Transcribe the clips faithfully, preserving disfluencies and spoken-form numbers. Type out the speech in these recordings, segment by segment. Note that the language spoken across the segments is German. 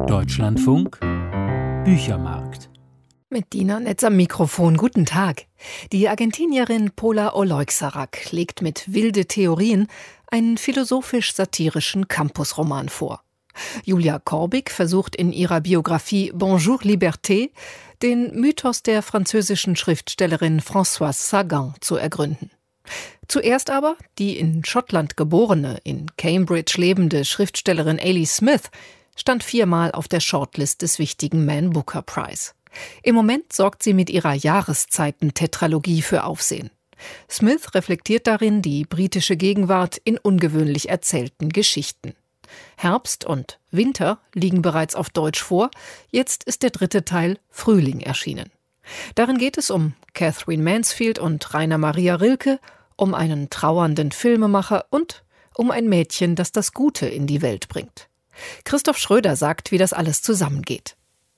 Deutschlandfunk Büchermarkt. Mit Dina Netz am Mikrofon. Guten Tag. Die Argentinierin Pola Oleuxarrak legt mit Wilde Theorien einen philosophisch-satirischen Campusroman vor. Julia Korbig versucht in ihrer Biografie Bonjour Liberté den Mythos der französischen Schriftstellerin Françoise Sagan zu ergründen. Zuerst aber die in Schottland geborene, in Cambridge lebende Schriftstellerin Ailey Smith stand viermal auf der Shortlist des wichtigen Man Booker Prize. Im Moment sorgt sie mit ihrer Jahreszeiten-Tetralogie für Aufsehen. Smith reflektiert darin die britische Gegenwart in ungewöhnlich erzählten Geschichten. Herbst und Winter liegen bereits auf Deutsch vor, jetzt ist der dritte Teil Frühling erschienen. Darin geht es um Katherine Mansfield und Rainer Maria Rilke, um einen trauernden Filmemacher und um ein Mädchen, das das Gute in die Welt bringt. Christoph Schröder sagt, wie das alles zusammengeht.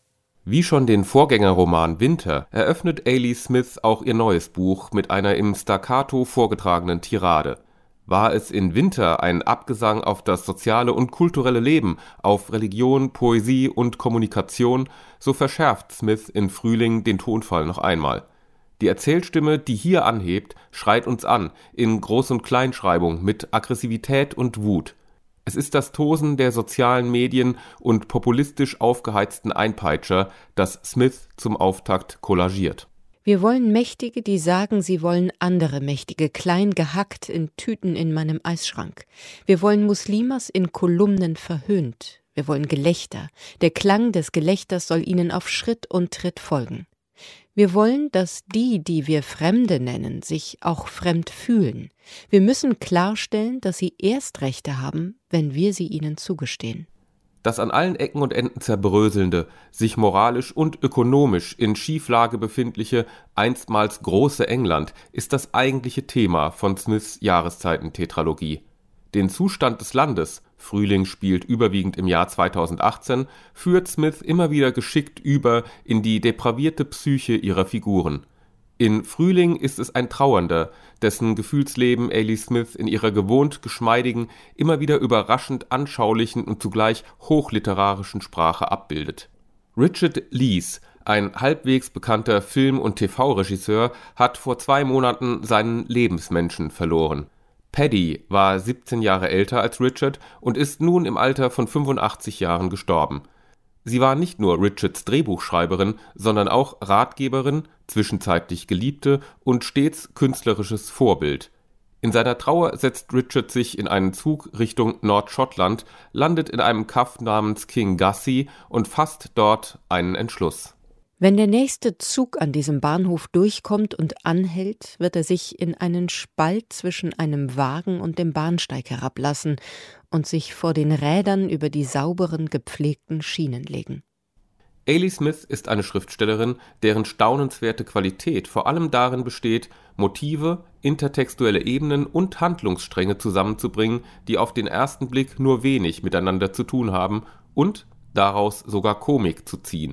Wie schon den Vorgängerroman Winter eröffnet Ailey Smith auch ihr neues Buch mit einer im Staccato vorgetragenen Tirade. War es in Winter ein Abgesang auf das soziale und kulturelle Leben, auf Religion, Poesie und Kommunikation, so verschärft Smith in Frühling den Tonfall noch einmal. Die Erzählstimme, die hier anhebt, schreit uns an, in Groß- und Kleinschreibung, mit Aggressivität und Wut. Es ist das Tosen der sozialen Medien und populistisch aufgeheizten Einpeitscher, das Smith zum Auftakt kollagiert. Wir wollen Mächtige, die sagen, sie wollen andere Mächtige, klein gehackt in Tüten in meinem Eisschrank. Wir wollen Muslimas in Kolumnen verhöhnt. Wir wollen Gelächter. Der Klang des Gelächters soll ihnen auf Schritt und Tritt folgen. Wir wollen, dass die, die wir Fremde nennen, sich auch fremd fühlen. Wir müssen klarstellen, dass sie Erstrechte haben, wenn wir sie ihnen zugestehen. Das an allen Ecken und Enden zerbröselnde, sich moralisch und ökonomisch in Schieflage befindliche, einstmals große England ist das eigentliche Thema von Smiths Jahreszeiten-Tetralogie. Den Zustand des Landes, Frühling spielt überwiegend im Jahr zweitausendachtzehn, führt Smith immer wieder geschickt über in die depravierte Psyche ihrer Figuren. In Frühling ist es ein Trauernder, dessen Gefühlsleben Ailey Smith in ihrer gewohnt geschmeidigen, immer wieder überraschend anschaulichen und zugleich hochliterarischen Sprache abbildet. Richard Lees, ein halbwegs bekannter Film- und T V-Regisseur, hat vor zwei Monaten seinen Lebensmenschen verloren. Paddy war siebzehn Jahre älter als Richard und ist nun im Alter von fünfundachtzig Jahren gestorben. Sie war nicht nur Richards Drehbuchschreiberin, sondern auch Ratgeberin, zwischenzeitlich Geliebte und stets künstlerisches Vorbild. In seiner Trauer setzt Richard sich in einen Zug Richtung Nordschottland, landet in einem Kaff namens King Gussie und fasst dort einen Entschluss. Wenn der nächste Zug an diesem Bahnhof durchkommt und anhält, wird er sich in einen Spalt zwischen einem Wagen und dem Bahnsteig herablassen und sich vor den Rädern über die sauberen, gepflegten Schienen legen. Ailey Smith ist eine Schriftstellerin, deren staunenswerte Qualität vor allem darin besteht, Motive, intertextuelle Ebenen und Handlungsstränge zusammenzubringen, die auf den ersten Blick nur wenig miteinander zu tun haben und daraus sogar Komik zu ziehen.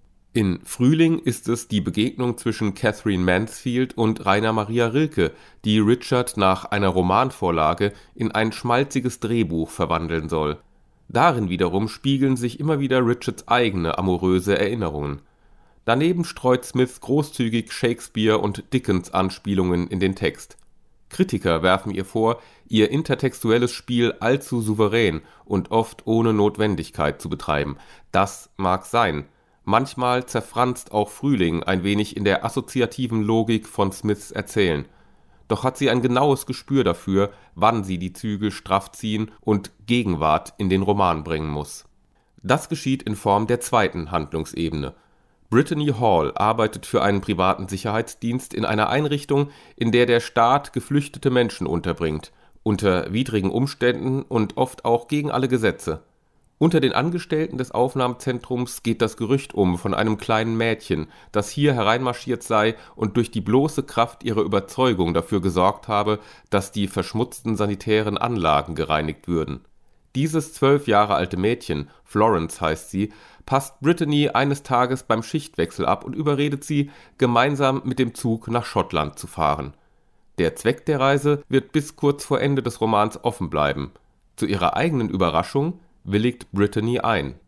In Frühling ist es die Begegnung zwischen Katherine Mansfield und Rainer Maria Rilke, die Richard nach einer Romanvorlage in ein schmalziges Drehbuch verwandeln soll. Darin wiederum spiegeln sich immer wieder Richards eigene amoröse Erinnerungen. Daneben streut Smith großzügig Shakespeare- und Dickens-Anspielungen in den Text. Kritiker werfen ihr vor, ihr intertextuelles Spiel allzu souverän und oft ohne Notwendigkeit zu betreiben. Das mag sein. Manchmal zerfranst auch Frühling ein wenig in der assoziativen Logik von Smiths Erzählen. Doch hat sie ein genaues Gespür dafür, wann sie die Zügel straff ziehen und Gegenwart in den Roman bringen muss. Das geschieht in Form der zweiten Handlungsebene. Brittany Hall arbeitet für einen privaten Sicherheitsdienst in einer Einrichtung, in der der Staat geflüchtete Menschen unterbringt, unter widrigen Umständen und oft auch gegen alle Gesetze. Unter den Angestellten des Aufnahmezentrums geht das Gerücht um von einem kleinen Mädchen, das hier hereinmarschiert sei und durch die bloße Kraft ihrer Überzeugung dafür gesorgt habe, dass die verschmutzten sanitären Anlagen gereinigt würden. Dieses zwölf Jahre alte Mädchen, Florence heißt sie, passt Brittany eines Tages beim Schichtwechsel ab und überredet sie, gemeinsam mit dem Zug nach Schottland zu fahren. Der Zweck der Reise wird bis kurz vor Ende des Romans offen bleiben. Zu ihrer eigenen Überraschung willigt Brittany ein.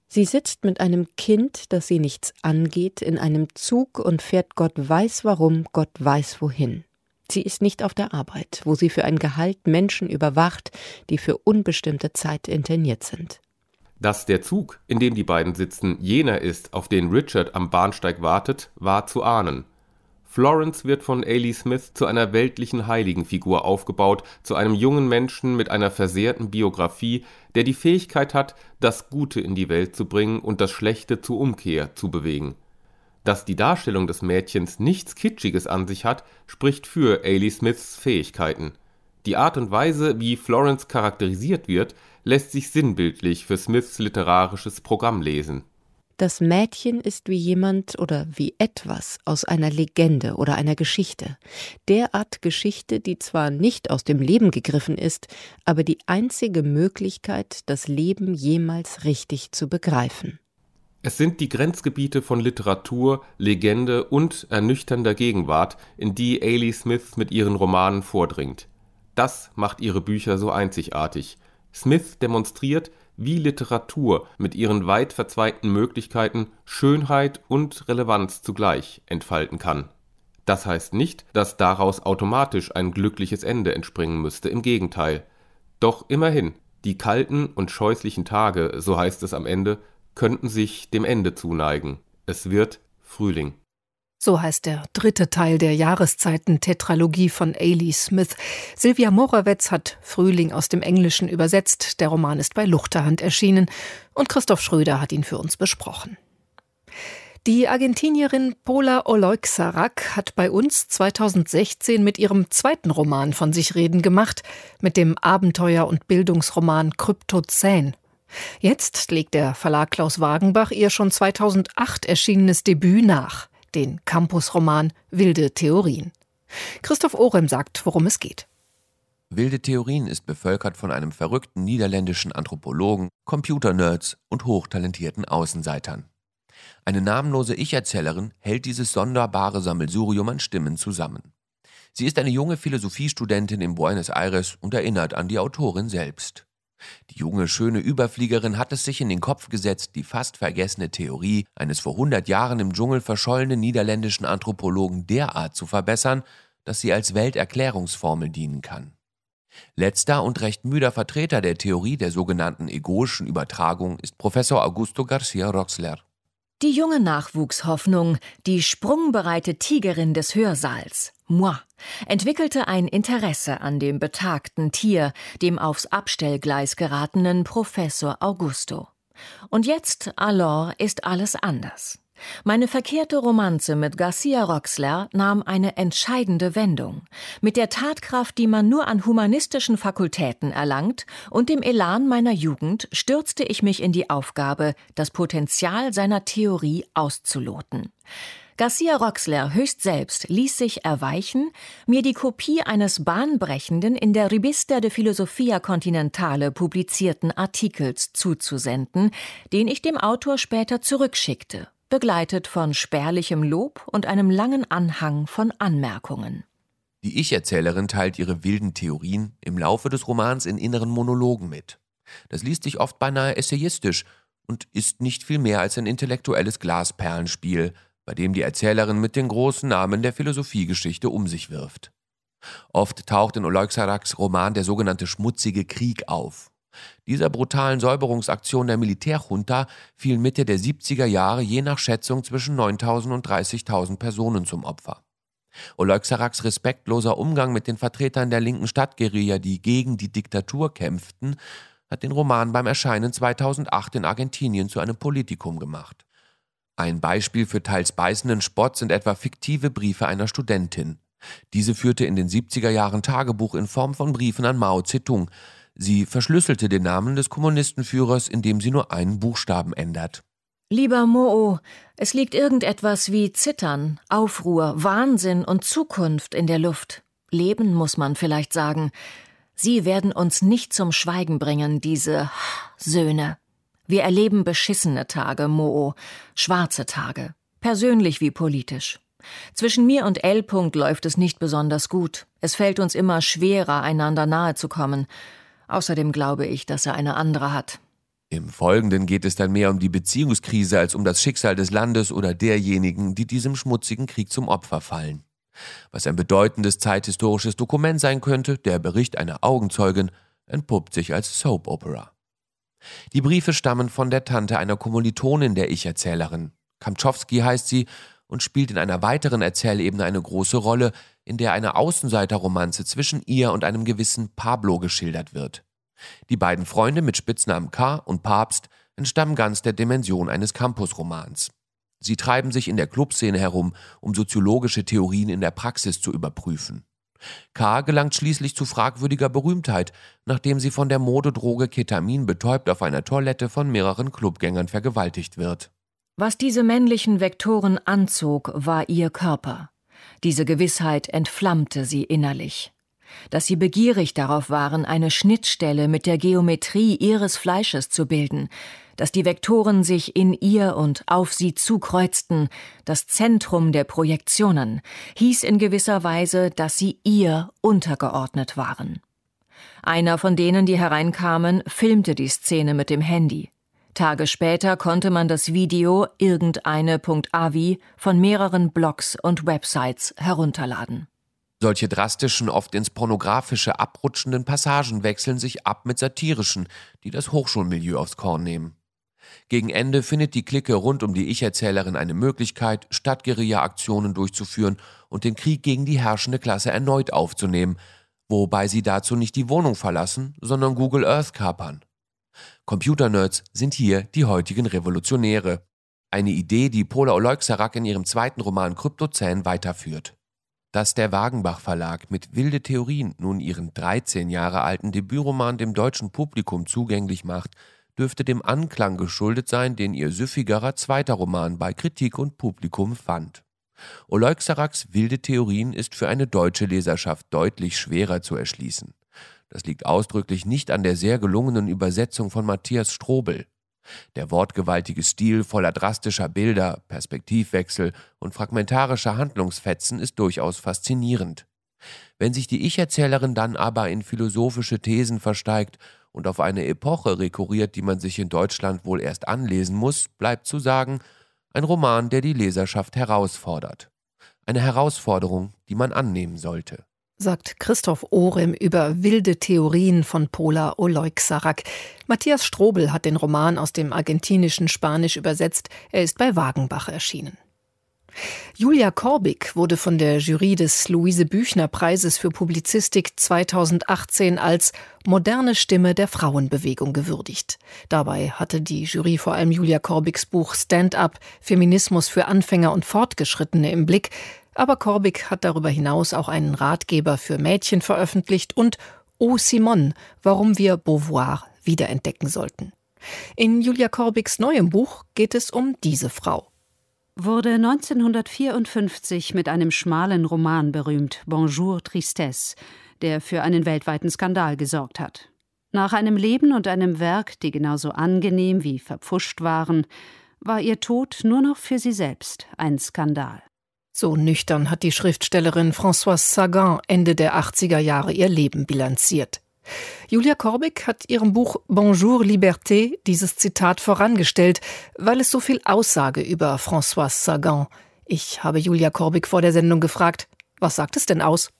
Sie sitzt mit einem Kind, das sie nichts angeht, in einem Zug und fährt Gott weiß warum, Gott weiß wohin. Sie ist nicht auf der Arbeit, wo sie für ein Gehalt Menschen überwacht, die für unbestimmte Zeit interniert sind. Dass der Zug, in dem die beiden sitzen, jener ist, auf den Richard am Bahnsteig wartet, war zu ahnen. Florence wird von Ailey Smith zu einer weltlichen Heiligenfigur aufgebaut, zu einem jungen Menschen mit einer versehrten Biografie, der die Fähigkeit hat, das Gute in die Welt zu bringen und das Schlechte zur Umkehr zu bewegen. Dass die Darstellung des Mädchens nichts Kitschiges an sich hat, spricht für Ailey Smiths Fähigkeiten. Die Art und Weise, wie Florence charakterisiert wird, lässt sich sinnbildlich für Smiths literarisches Programm lesen. Das Mädchen ist wie jemand oder wie etwas aus einer Legende oder einer Geschichte. Derart Geschichte, die zwar nicht aus dem Leben gegriffen ist, aber die einzige Möglichkeit, das Leben jemals richtig zu begreifen. Es sind die Grenzgebiete von Literatur, Legende und ernüchternder Gegenwart, in die Ailey Smith mit ihren Romanen vordringt. Das macht ihre Bücher so einzigartig. Smith demonstriert, wie Literatur mit ihren weit verzweigten Möglichkeiten Schönheit und Relevanz zugleich entfalten kann. Das heißt nicht, dass daraus automatisch ein glückliches Ende entspringen müsste, im Gegenteil. Doch immerhin, die kalten und scheußlichen Tage, so heißt es am Ende, könnten sich dem Ende zuneigen. Es wird Frühling. So heißt der dritte Teil der Jahreszeiten-Tetralogie von Ailey Smith. Silvia Morawetz hat Frühling aus dem Englischen übersetzt. Der Roman ist bei Luchterhand erschienen und Christoph Schröder hat ihn für uns besprochen. Die Argentinierin Pola Oleuxarrak hat bei uns zweitausendsechzehn mit ihrem zweiten Roman von sich reden gemacht, mit dem Abenteuer- und Bildungsroman Kryptozän. Jetzt legt der Verlag Klaus Wagenbach ihr schon zweitausendacht erschienenes Debüt nach, den Campusroman Wilde Theorien. Christoph Orem sagt, worum es geht. Wilde Theorien ist bevölkert von einem verrückten niederländischen Anthropologen, Computernerds und hochtalentierten Außenseitern. Eine namenlose Ich-Erzählerin hält dieses sonderbare Sammelsurium an Stimmen zusammen. Sie ist eine junge Philosophiestudentin in Buenos Aires und erinnert an die Autorin selbst. Die junge, schöne Überfliegerin hat es sich in den Kopf gesetzt, die fast vergessene Theorie eines vor hundert Jahren im Dschungel verschollenen niederländischen Anthropologen derart zu verbessern, dass sie als Welterklärungsformel dienen kann. Letzter und recht müder Vertreter der Theorie der sogenannten egoischen Übertragung ist Professor Augusto García Roxler. Die junge Nachwuchshoffnung, die sprungbereite Tigerin des Hörsaals, Moi, entwickelte ein Interesse an dem betagten Tier, dem aufs Abstellgleis geratenen Professor Augusto. Und jetzt, alors, ist alles anders. Meine verkehrte Romanze mit García Roxler nahm eine entscheidende Wendung. Mit der Tatkraft, die man nur an humanistischen Fakultäten erlangt, und dem Elan meiner Jugend stürzte ich mich in die Aufgabe, das Potenzial seiner Theorie auszuloten. García Roxler höchst selbst ließ sich erweichen, mir die Kopie eines bahnbrechenden, in der Revista de Filosofia Continentale publizierten Artikels zuzusenden, den ich dem Autor später zurückschickte, begleitet von spärlichem Lob und einem langen Anhang von Anmerkungen. Die Ich-Erzählerin teilt ihre wilden Theorien im Laufe des Romans in inneren Monologen mit. Das liest sich oft beinahe essayistisch und ist nicht viel mehr als ein intellektuelles Glasperlenspiel, bei dem die Erzählerin mit den großen Namen der Philosophiegeschichte um sich wirft. Oft taucht in Oleuxarraks Roman der sogenannte schmutzige Krieg auf. Dieser brutalen Säuberungsaktion der Militärjunta fielen Mitte der siebziger Jahre je nach Schätzung zwischen neuntausend und dreißigtausend Personen zum Opfer. Oleuxarraks respektloser Umgang mit den Vertretern der linken Stadtguerilla, die gegen die Diktatur kämpften, hat den Roman beim Erscheinen zweitausendacht in Argentinien zu einem Politikum gemacht. Ein Beispiel für teils beißenden Spott sind etwa fiktive Briefe einer Studentin. Diese führte in den siebziger Jahren Tagebuch in Form von Briefen an Mao Zedong. Sie verschlüsselte den Namen des Kommunistenführers, indem sie nur einen Buchstaben ändert. Lieber Mo'o, es liegt irgendetwas wie Zittern, Aufruhr, Wahnsinn und Zukunft in der Luft. Leben, muss man vielleicht sagen. Sie werden uns nicht zum Schweigen bringen, diese Söhne. Wir erleben beschissene Tage, Mo'o, schwarze Tage, persönlich wie politisch. Zwischen mir und L. läuft es nicht besonders gut. Es fällt uns immer schwerer, einander nahe zu kommen. Außerdem glaube ich, dass er eine andere hat. Im Folgenden geht es dann mehr um die Beziehungskrise als um das Schicksal des Landes oder derjenigen, die diesem schmutzigen Krieg zum Opfer fallen. Was ein bedeutendes zeithistorisches Dokument sein könnte, der Bericht einer Augenzeugin, entpuppt sich als Soap Opera. Die Briefe stammen von der Tante einer Kommilitonin der Ich-Erzählerin. Kamtschowski heißt sie und spielt in einer weiteren Erzählebene eine große Rolle, in der eine Außenseiterromanze zwischen ihr und einem gewissen Pablo geschildert wird. Die beiden Freunde mit Spitznamen K. und Papst entstammen ganz der Dimension eines Campusromans. Sie treiben sich in der Clubszene herum, um soziologische Theorien in der Praxis zu überprüfen. K. gelangt schließlich zu fragwürdiger Berühmtheit, nachdem sie von der Modedroge Ketamin betäubt auf einer Toilette von mehreren Clubgängern vergewaltigt wird. Was diese männlichen Vektoren anzog, war ihr Körper. Diese Gewissheit entflammte sie innerlich. Dass sie begierig darauf waren, eine Schnittstelle mit der Geometrie ihres Fleisches zu bilden, dass die Vektoren sich in ihr und auf sie zukreuzten, das Zentrum der Projektionen, hieß in gewisser Weise, dass sie ihr untergeordnet waren. Einer von denen, die hereinkamen, filmte die Szene mit dem Handy. Tage später konnte man das Video irgendeine.avi von mehreren Blogs und Websites herunterladen. Solche drastischen, oft ins Pornografische abrutschenden Passagen wechseln sich ab mit satirischen, die das Hochschulmilieu aufs Korn nehmen. Gegen Ende findet die Clique rund um die Ich-Erzählerin eine Möglichkeit, Stadtguerilla-Aktionen durchzuführen und den Krieg gegen die herrschende Klasse erneut aufzunehmen, wobei sie dazu nicht die Wohnung verlassen, sondern Google Earth kapern. Computernerds sind hier die heutigen Revolutionäre. Eine Idee, die Pola Oleuxarak in ihrem zweiten Roman Kryptozän weiterführt. Dass der Wagenbach Verlag mit Wilde Theorien nun ihren dreizehn Jahre alten Debütroman dem deutschen Publikum zugänglich macht, dürfte dem Anklang geschuldet sein, den ihr süffigerer zweiter Roman bei Kritik und Publikum fand. Oleuxaraks Wilde Theorien ist für eine deutsche Leserschaft deutlich schwerer zu erschließen. Das liegt ausdrücklich nicht an der sehr gelungenen Übersetzung von Matthias Strobel. Der wortgewaltige Stil voller drastischer Bilder, Perspektivwechsel und fragmentarischer Handlungsfetzen ist durchaus faszinierend. Wenn sich die Ich-Erzählerin dann aber in philosophische Thesen versteigt und auf eine Epoche rekurriert, die man sich in Deutschland wohl erst anlesen muss, bleibt zu sagen, ein Roman, der die Leserschaft herausfordert. Eine Herausforderung, die man annehmen sollte. Sagt Christoph Ohrem über Wilde Theorien von Pola Oleuxarak. Matthias Strobel hat den Roman aus dem argentinischen Spanisch übersetzt. Er ist bei Wagenbach erschienen. Julia Korbig wurde von der Jury des Luise-Büchner-Preises für Publizistik zweitausendachtzehn als moderne Stimme der Frauenbewegung gewürdigt. Dabei hatte die Jury vor allem Julia Korbigs Buch Stand-up, Feminismus für Anfänger und Fortgeschrittene im Blick. Aber Korbig hat darüber hinaus auch einen Ratgeber für Mädchen veröffentlicht und Oh Simone, warum wir Beauvoir wiederentdecken sollten. In Julia Korbigs neuem Buch geht es um diese Frau. Wurde neunzehnhundertvierundfünfzig mit einem schmalen Roman berühmt, Bonjour Tristesse, der für einen weltweiten Skandal gesorgt hat. Nach einem Leben und einem Werk, die genauso angenehm wie verpfuscht waren, war ihr Tod nur noch für sie selbst ein Skandal. So nüchtern hat die Schriftstellerin Françoise Sagan Ende der achtziger Jahre ihr Leben bilanziert. Julia Korbig hat ihrem Buch Bonjour Liberté dieses Zitat vorangestellt, weil es so viel aussage über Françoise Sagan. Ich habe Julia Korbig vor der Sendung gefragt, was sagt es denn aus?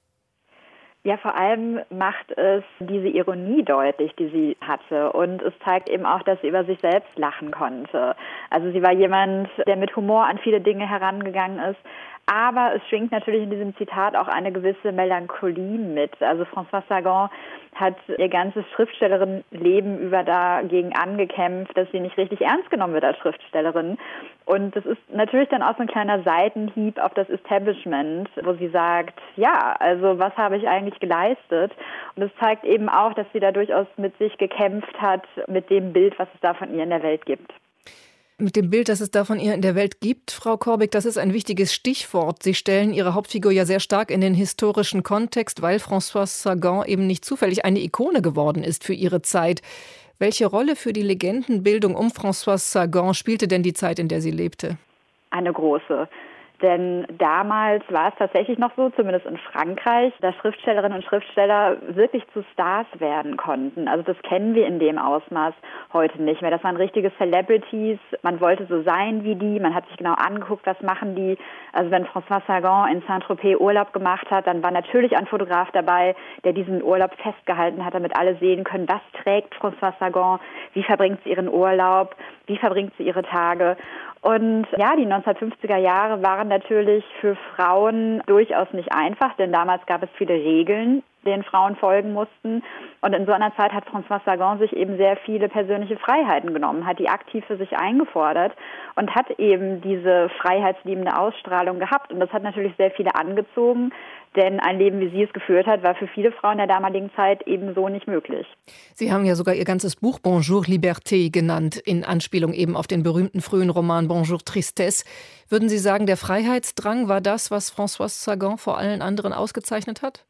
Ja, vor allem macht es diese Ironie deutlich, die sie hatte. Und es zeigt eben auch, dass sie über sich selbst lachen konnte. Also sie war jemand, der mit Humor an viele Dinge herangegangen ist. Aber es schwingt natürlich in diesem Zitat auch eine gewisse Melancholie mit. Also Françoise Sagan hat ihr ganzes Schriftstellerinnenleben über dagegen angekämpft, dass sie nicht richtig ernst genommen wird als Schriftstellerin. Und das ist natürlich dann auch so ein kleiner Seitenhieb auf das Establishment, wo sie sagt, ja, also was habe ich eigentlich geleistet? Und es zeigt eben auch, dass sie da durchaus mit sich gekämpft hat, mit dem Bild, was es da von ihr in der Welt gibt. Mit dem Bild, das es da von ihr in der Welt gibt, Frau Korbig, das ist ein wichtiges Stichwort. Sie stellen Ihre Hauptfigur ja sehr stark in den historischen Kontext, weil Françoise Sagan eben nicht zufällig eine Ikone geworden ist für ihre Zeit. Welche Rolle für die Legendenbildung um Françoise Sagan spielte denn die Zeit, in der sie lebte? Eine große. Denn damals war es tatsächlich noch so, zumindest in Frankreich, dass Schriftstellerinnen und Schriftsteller wirklich zu Stars werden konnten. Also das kennen wir in dem Ausmaß heute nicht mehr. Das waren richtige Celebrities. Man wollte so sein wie die. Man hat sich genau angeguckt, was machen die. Also wenn François Sagan in Saint-Tropez Urlaub gemacht hat, dann war natürlich ein Fotograf dabei, der diesen Urlaub festgehalten hat, damit alle sehen können, was trägt François Sagan, wie verbringt sie ihren Urlaub, wie verbringt sie ihre Tage. Und ja, die neunzehnhundertfünfziger Jahre waren natürlich für Frauen durchaus nicht einfach, denn damals gab es viele Regeln, denen Frauen folgen mussten. Und in so einer Zeit hat François Sagan sich eben sehr viele persönliche Freiheiten genommen, hat die aktiv für sich eingefordert und hat eben diese freiheitsliebende Ausstrahlung gehabt. Und das hat natürlich sehr viele angezogen, denn ein Leben, wie sie es geführt hat, war für viele Frauen der damaligen Zeit ebenso nicht möglich. Sie haben ja sogar Ihr ganzes Buch Bonjour Liberté genannt, in Anspielung eben auf den berühmten frühen Roman Bonjour Tristesse. Würden Sie sagen, der Freiheitsdrang war das, was François Sagan vor allen anderen ausgezeichnet hat?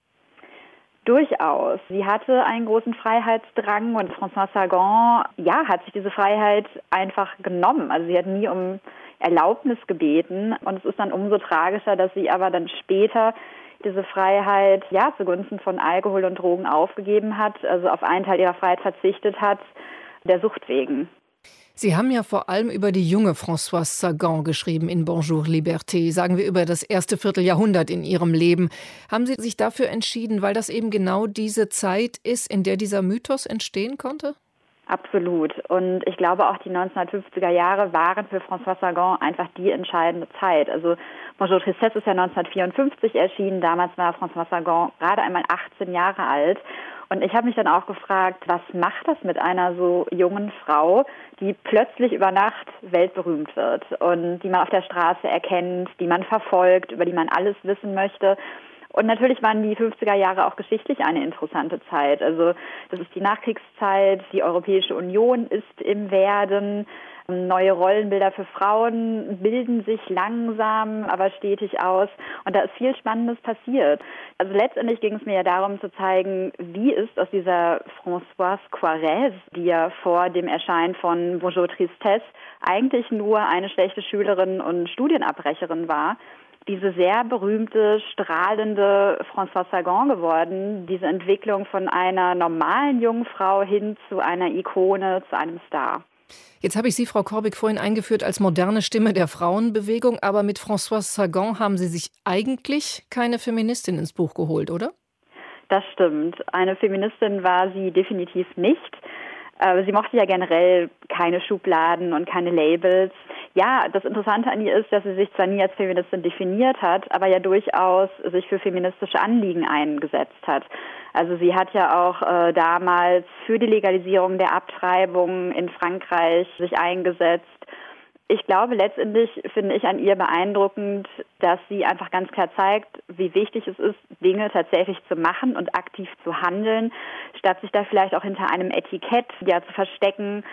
Durchaus. Sie hatte einen großen Freiheitsdrang und François Sagan, ja, hat sich diese Freiheit einfach genommen. Also sie hat nie um Erlaubnis gebeten und es ist dann umso tragischer, dass sie aber dann später diese Freiheit ja zugunsten von Alkohol und Drogen aufgegeben hat, also auf einen Teil ihrer Freiheit verzichtet hat, der Sucht wegen. Sie haben ja vor allem über die junge Françoise Sagan geschrieben in Bonjour Liberté, sagen wir über das erste Vierteljahrhundert in Ihrem Leben. Haben Sie sich dafür entschieden, weil das eben genau diese Zeit ist, in der dieser Mythos entstehen konnte? Absolut. Und ich glaube auch die neunzehnhundertfünfziger Jahre waren für François Sagan einfach die entscheidende Zeit. Also Bonjour Tristesse ist ja neunzehnhundertvierundfünfzig erschienen. Damals war François Sagan gerade einmal achtzehn Jahre alt. Und ich habe mich dann auch gefragt, was macht das mit einer so jungen Frau, die plötzlich über Nacht weltberühmt wird und die man auf der Straße erkennt, die man verfolgt, über die man alles wissen möchte. Und natürlich waren die fünfziger Jahre auch geschichtlich eine interessante Zeit. Also das ist die Nachkriegszeit, die Europäische Union ist im Werden, neue Rollenbilder für Frauen bilden sich langsam, aber stetig aus. Und da ist viel Spannendes passiert. Also letztendlich ging es mir ja darum zu zeigen, wie ist aus dieser Françoise Coirez, die ja vor dem Erscheinen von Bonjour Tristesse eigentlich nur eine schlechte Schülerin und Studienabbrecherin war, diese sehr berühmte, strahlende François Sagan geworden, diese Entwicklung von einer normalen jungen Frau hin zu einer Ikone, zu einem Star. Jetzt habe ich Sie, Frau Corbig, vorhin eingeführt als moderne Stimme der Frauenbewegung, aber mit François Sagan haben Sie sich eigentlich keine Feministin ins Buch geholt, oder? Das stimmt. Eine Feministin war sie definitiv nicht. Sie mochte ja generell keine Schubladen und keine Labels. Ja, das Interessante an ihr ist, dass sie sich zwar nie als Feministin definiert hat, aber ja durchaus sich für feministische Anliegen eingesetzt hat. Also sie hat ja auch äh, damals für die Legalisierung der Abtreibung in Frankreich sich eingesetzt. Ich glaube, letztendlich finde ich an ihr beeindruckend, dass sie einfach ganz klar zeigt, wie wichtig es ist, Dinge tatsächlich zu machen und aktiv zu handeln, statt sich da vielleicht auch hinter einem Etikett ja zu verstecken.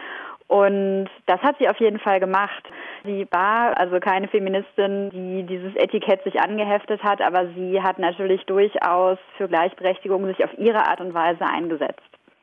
Und das hat sie auf jeden Fall gemacht. Sie war also keine Feministin, die dieses Etikett sich angeheftet hat, aber sie hat natürlich durchaus für Gleichberechtigung sich auf ihre Art und Weise eingesetzt.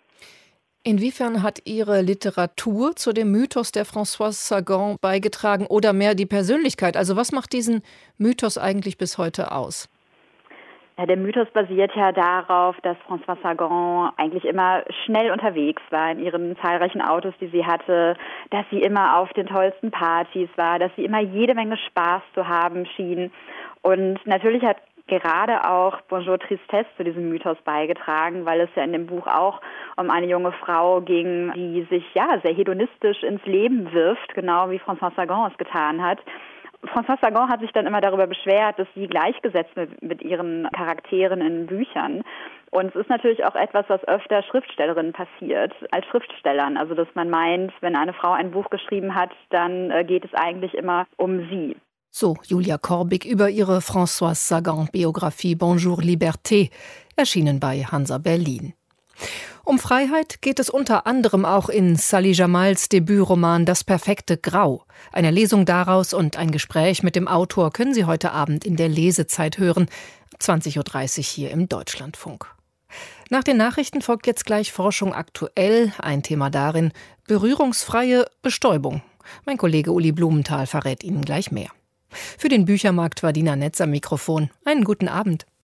Inwiefern hat Ihre Literatur zu dem Mythos der Françoise Sagan beigetragen oder mehr die Persönlichkeit? Also was macht diesen Mythos eigentlich bis heute aus? Ja, der Mythos basiert ja darauf, dass François Sagan eigentlich immer schnell unterwegs war in ihren zahlreichen Autos, die sie hatte, dass sie immer auf den tollsten Partys war, dass sie immer jede Menge Spaß zu haben schien. Und natürlich hat gerade auch Bonjour Tristesse zu diesem Mythos beigetragen, weil es ja in dem Buch auch um eine junge Frau ging, die sich ja sehr hedonistisch ins Leben wirft, genau wie François Sagan es getan hat. François Sagan hat sich dann immer darüber beschwert, dass sie gleichgesetzt wird mit ihren Charakteren in Büchern. Und es ist natürlich auch etwas, was öfter Schriftstellerinnen passiert, als Schriftstellern. Also dass man meint, wenn eine Frau ein Buch geschrieben hat, dann geht es eigentlich immer um sie. So, Julia Corbig über ihre Françoise Sagan-Biografie Bonjour Liberté, erschienen bei Hansa Berlin. Um Freiheit geht es unter anderem auch in Sally Jamals Debütroman Das perfekte Grau. Eine Lesung daraus und ein Gespräch mit dem Autor können Sie heute Abend in der Lesezeit hören, zwanzig Uhr dreißig hier im Deutschlandfunk. Nach den Nachrichten folgt jetzt gleich Forschung aktuell, ein Thema darin berührungsfreie Bestäubung. Mein Kollege Uli Blumenthal verrät Ihnen gleich mehr. Für den Büchermarkt war Dina Netz am Mikrofon. Einen guten Abend.